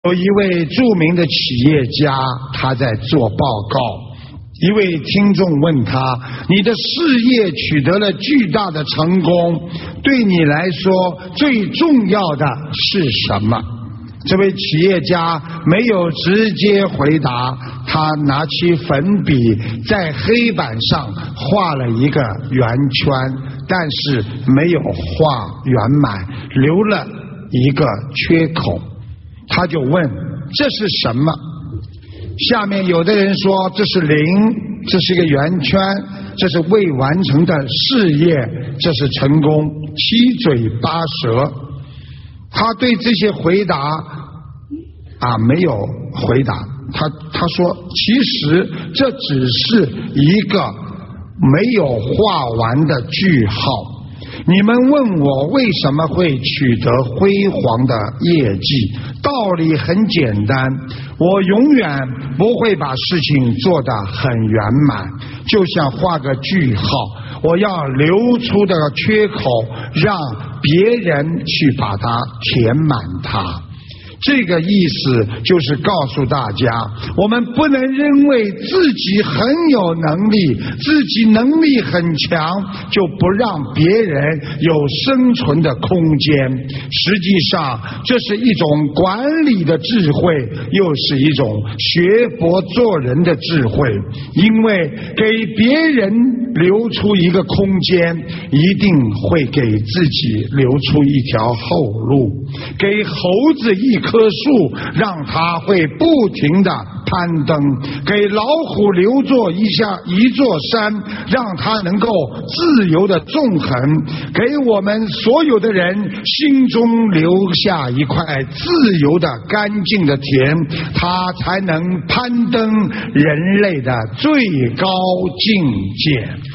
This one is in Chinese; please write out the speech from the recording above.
有一位著名的企业家，他在做报告。一位听众问他：你的事业取得了巨大的成功，对你来说最重要的是什么？这位企业家没有直接回答，他拿起粉笔在黑板上画了一个圆圈，但是没有画圆满，留了一个缺口。他就问：这是什么？下面有的人说这是零，这是一个圆圈，这是未完成的事业，这是成功，七嘴八舌。他对这些回答没有回答，他说其实这只是一个没有画完的句号。你们问我为什么会取得辉煌的业绩，道理很简单，我永远不会把事情做得很圆满，就像画个句号，我要留出的缺口，让别人去把它填满它。这个意思就是告诉大家，我们不能认为自己很有能力，自己能力很强，就不让别人有生存的空间。实际上，这是一种管理的智慧，又是一种学佛做人的智慧。因为给别人留出一个空间，一定会给自己留出一条后路。给猴子一棵树，让它会不停地攀登；给老虎留作一座山，让它能够自由地纵横；给我们所有的人心中留下一块自由的干净的田，它才能攀登人类的最高境界。